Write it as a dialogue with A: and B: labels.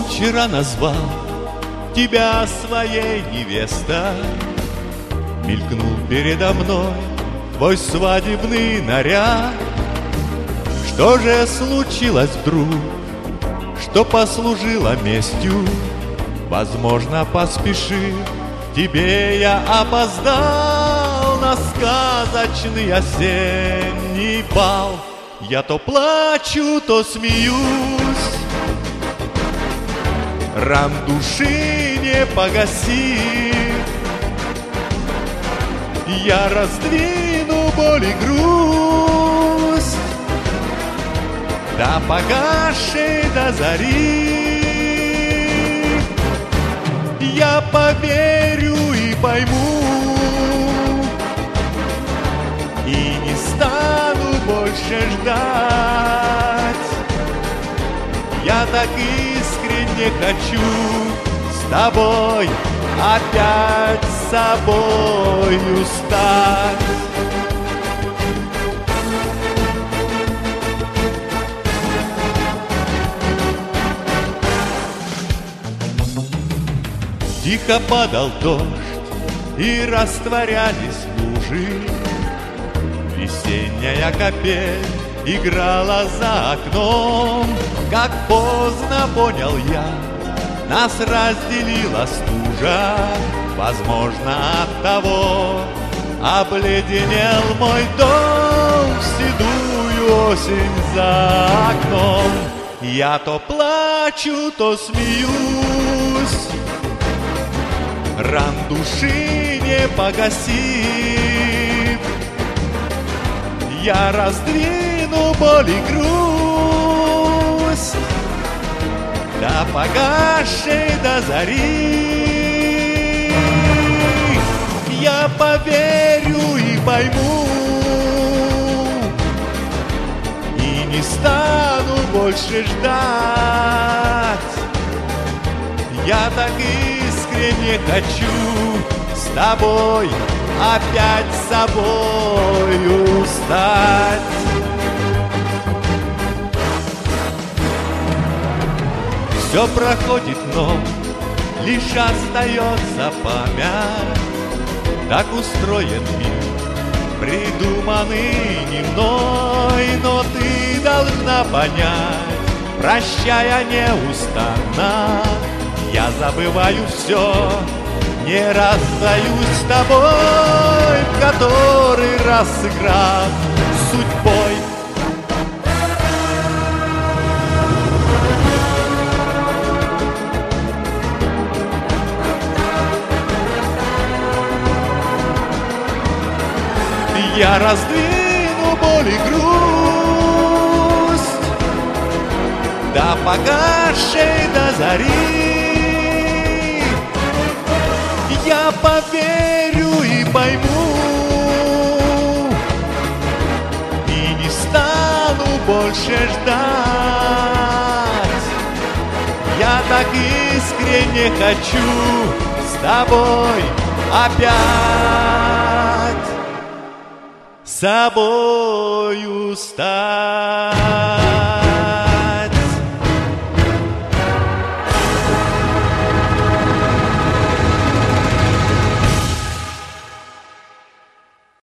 A: Вчера назвал тебя своей невестой, мелькнул передо мной твой свадебный наряд. Что же случилось вдруг, что послужило местью? Возможно, поспешив, тебе я опоздал на сказочный осенний бал. Я то плачу, то смеюсь, ран души не погасив. Я раздвину боль и грусть до погасшей до зари. Я поверю и пойму, и не стану больше ждать. Я так искренне хочу с тобой опять собою стать. Тихо падал дождь, и растворялись лужи. Весенняя капель играла за окном. Как поздно понял я, нас разделила стужа. Возможно, оттого обледенел мой дом в седую осень за окном. Я то плачу, то смеюсь, ран души не погасив. Я раздвину боль и грусть до погасшей до зари. Я поверю и пойму, и не стану больше ждать. Я так искренне хочу с тобой опять собою стать. Все проходит, но лишь остается память. Так устроен мир, придуманный не мной. Но ты должна понять, прощая неустанно, я забываю все, не расстаюсь с тобой, в который раз сыграв судьбой. Я раздвину боль и грусть до погасшей до зари. Я поверю и пойму, и не стану больше ждать. Я так искренне хочу с тобой опять собою стать.